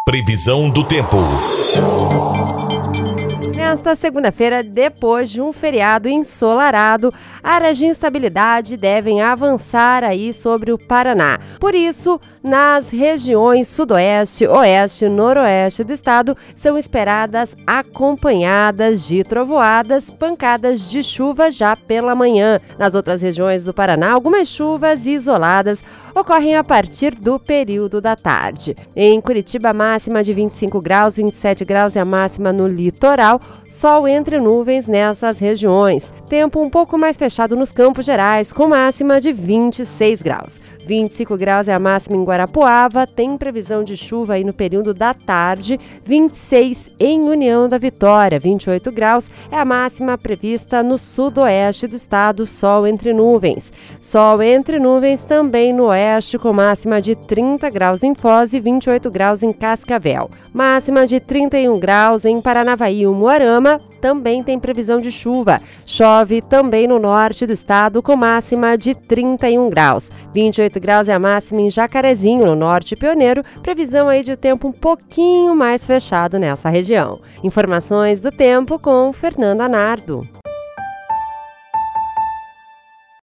Previsão do tempo. Nesta segunda-feira, depois de um feriado ensolarado, áreas de instabilidade devem avançar aí sobre o Paraná. Por isso, nas regiões sudoeste, oeste e noroeste do estado, são esperadas acompanhadas de trovoadas, pancadas de chuva já pela manhã. Nas outras regiões do Paraná, algumas chuvas isoladas ocorrem a partir do período da tarde. Em Curitiba, máxima de 25 graus, 27 graus é a máxima no litoral, sol entre nuvens nessas regiões. Tempo um pouco mais fechado nos Campos Gerais, com máxima de 26 graus. 25 graus é a máxima em Guarapuava, tem previsão de chuva aí no período da tarde. 26 em União da Vitória, 28 graus é a máxima prevista no sudoeste do estado, sol entre nuvens. Sol entre nuvens também no oeste, com máxima de 30 graus em Foz e 28 graus em Cascavel. Máxima de 31 graus em Paranavaí e Umuarama, também tem previsão de chuva. Chove também no norte do estado, com máxima de 31 graus. 28 graus é a máxima em Jacarezinho, no norte pioneiro, previsão aí de tempo um pouquinho mais fechado nessa região. Informações do tempo com Fernanda Nardo.